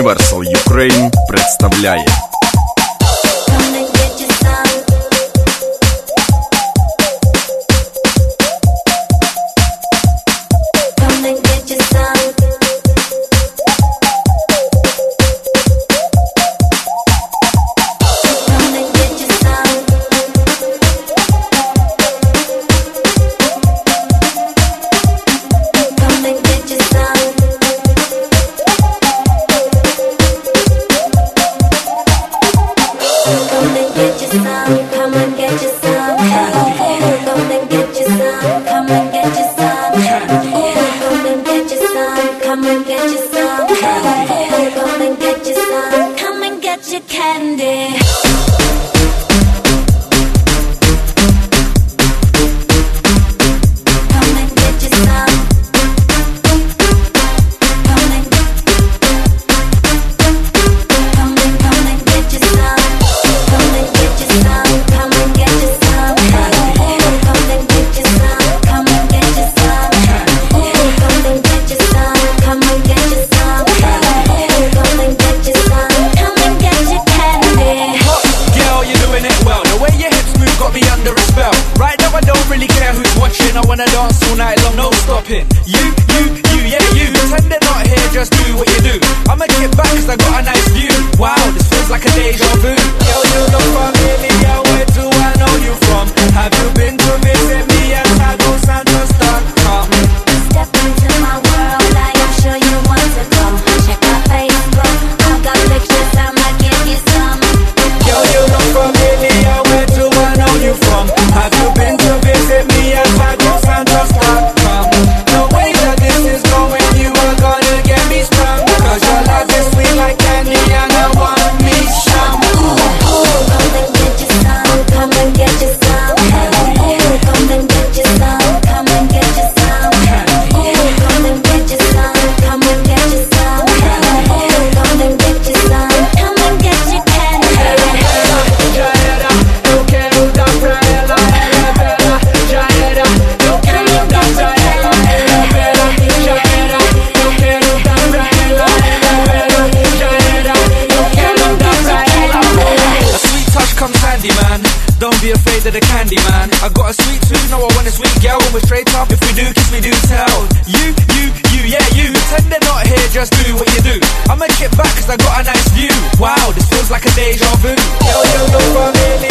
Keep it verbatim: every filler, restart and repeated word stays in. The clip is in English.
Universal Ukraine представляет I wanna dance all night long, no stopping. You, you, you, yeah, you. Pretend they're not here, just do what you do. I'ma get back cause I got a nice view. Wow, this feels like a deja vu. Yo, you look familiar, where do I know you from? Have you been to visit me at Tago Santos dot com? Step into my world, I am sure you want to come. Check my Facebook, I've got pictures, I'ma give you some. Yo, you look familiar, where do I know you from? Have you been to visit me at Tago Santos dot com? The way that this is going, you are gonna get me sprung. Cause your love is sweet like candy and I want me some. Come and get you some, come and get you some. Come and get you some, come and get you some. Come and get you some, come and get you some. Come and get you some, come and get your candy. Ya era, yo quiero dar praela, era ya era, yo quiero dar praela, era ya era, yo quiero dar praela, era ya era, yo quiero dar praela. A sweet touch comes handy, man. Don't be afraid of the candy, man. I got a sweet tooth, no I want a sweet girl. When we're straight up, if we do kiss, we do tell. You, you, you, yeah, you. Pretend they're not here, just do what you do. I'ma get back cause I got a nice view. Wow, this feels like a deja vu. Yo, you look familiar.